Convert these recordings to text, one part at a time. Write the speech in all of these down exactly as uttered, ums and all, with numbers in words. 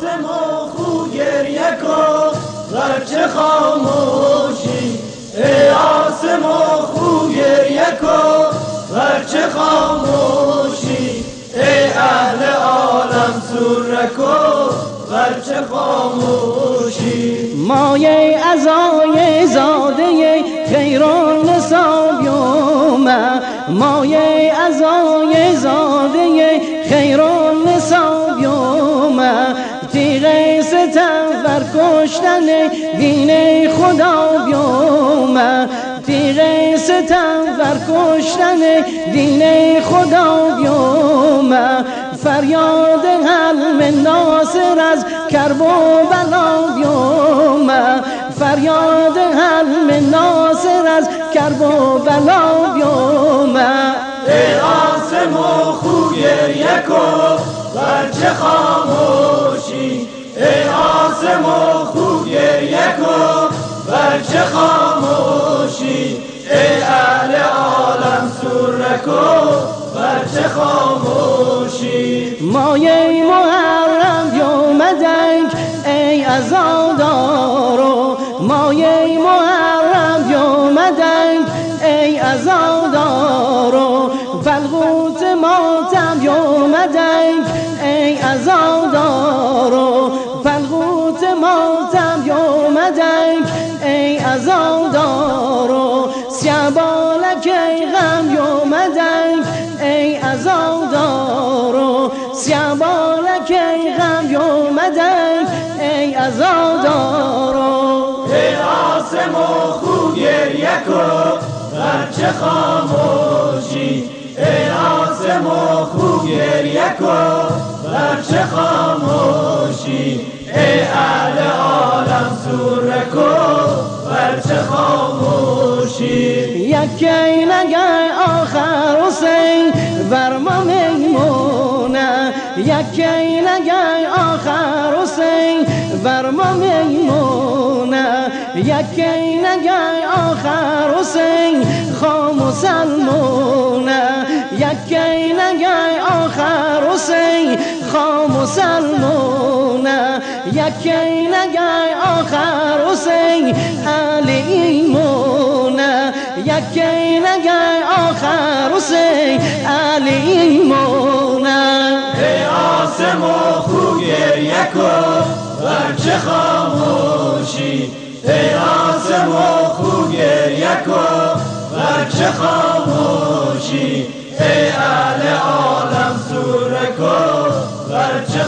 آسم و خو گریه کن گرچه خاموشی، ای آسم و خو گریه کن گرچه خاموشی، ای اهل عالم سوره کن گرچه خاموشی. مایه ازای زاده خیران نسابیومه، مایه ازای زاده خیران نسابیومه، تیغه ستم بر کشتن دین خدا بیومه، تیغه ستم بر کشتن دین خدا بیومه، فریاد حلم ناصر از کرب و بلا بیومه، فریاد حلم ناصر از کرب و بلا بیومه. ای آسم و خو گریه کن گرچه خاموشی، ای آسم و خو گریه کن گرچه خاموشی، ای اهل عالم سوره کن گرچه خاموشی. مایه محرم بیامدنگ ای عزادارو، مایه محرم بیامدنگ ای عزادارو، فلغوت ماتم بیامدنگ ای عزادارو، فلغوت ماتم بیامدنگ ای عزادارو، سیابالک ای غم بیامدنگ ای عزادارو، سیابالک ای غم بیامدنگ ای عزادارو. ای آسم و خو گریه کن گرچه خاموشی، ای آسم و خو گریه کن گرچه خاموشی، ای اهل عالم سوره کن گرچه خاموشی. یکی نگه آخر حسین بر ما میمونه، یکی نگه آخر حسین بر ما میمونه، یکی نگه آخر حسین خام و سلمونه، یکی نگه آخر حسین خام و سلمونه، یکی نگه آخر حسین علی ایمونه، یکی نگه آخر حسین علی ایمونه. ای آسم و خو گریه کن گرچه خاموشی، ای آسم و خو گریه کن گرچه خاموشی، ای اهل عالم سوره کن گرچه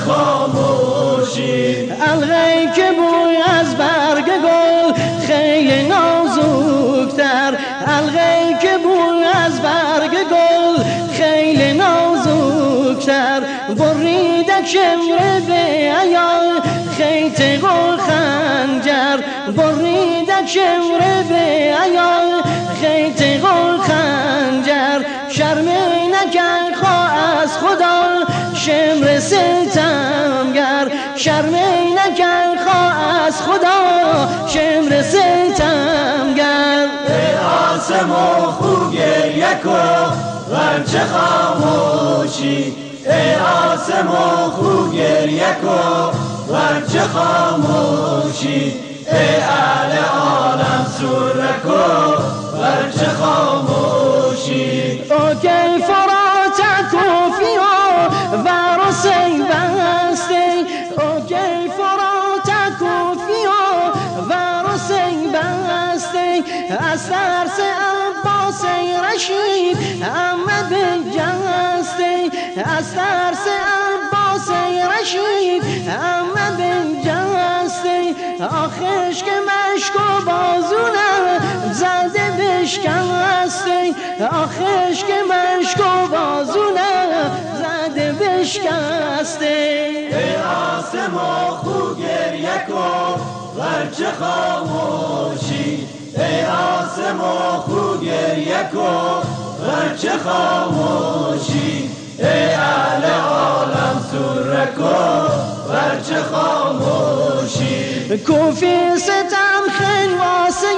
خاموشی. الغی که بوی از برگ گل خیلی نازکتر، الغی که بوی از برگ گل خیلی نازکتر، بریدک شمر به عیال خیط و خنجر، بریدک شمر به عیال خیط و خنجر، شرمی نکرد خواه از خدا شمر ستمگر، شرمی نکرد خواه از خدا شمر ستمگر. ای آسم و خو گریه کن گرچه خاموشی، ای آسم و خو گریه کن گرچه خاموشی، ای اهل عالم سوره کن گرچه خاموشی. او که فرات کوفی ها و حسین بسته، او که فرات کوفی ها و حسین بسته، از ترس عباس رشید احمد بجسته، از ترس عباس رشید احمد بجسته، آخرش که مشک و بازونه زده بشکسته، آخرش که مشک و بازونه زده بشکسته. ای آسم و خو گریه کن گرچه خاموشی، ای آسم و خو گریه کن گرچه خاموشی، ای اهل عالم سوره کن گرچه خاموشی. کوفی ستم خیل واسه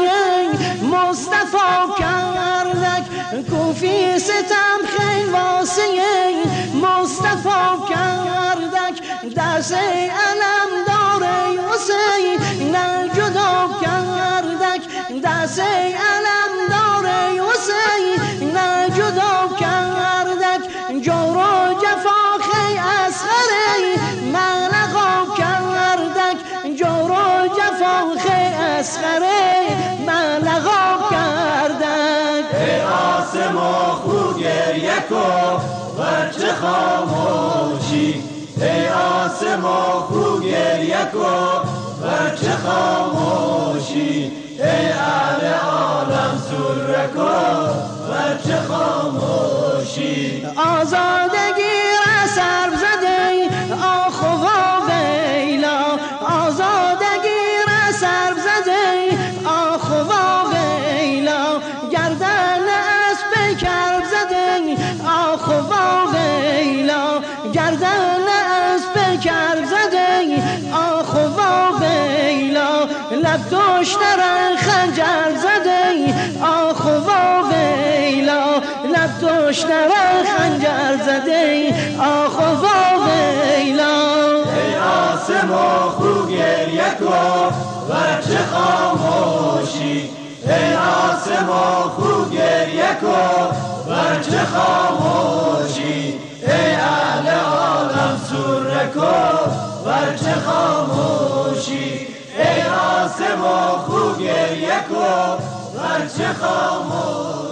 مصطفی کردک، کوفی ستم خیل واسه مصطفی کردک، دست علم دست علم داره حسین نه جدا کردک جور و جفا خی اصغره ملقا کردک جور و جفا خی اصغره ملقا کردک ای آسمان خو گریه کن ورچه خاموشی ای آسمان خو گریه کن ورچه خاموشی ای اهل عالم سر کن ورچه خاموشی آزادگی را سر زده آخ و ویلا آزادگی را سر زده آخ و ویلا گردن اسب کرب زده آخ و ویلا گردن اسب کرب زده آخ و ویلا لب دشتر خنجر زده آخ و ویلا لب دشتر خنجر زده آخ و ویلا ای آسمان خو گریه کن ورچه خاموشی ای آسمان خو گریه کن ورچه خاموشی ای اهل عالم سر کن ورچه خاموشی ای آسمان خو گریه کن ورچه خاموشی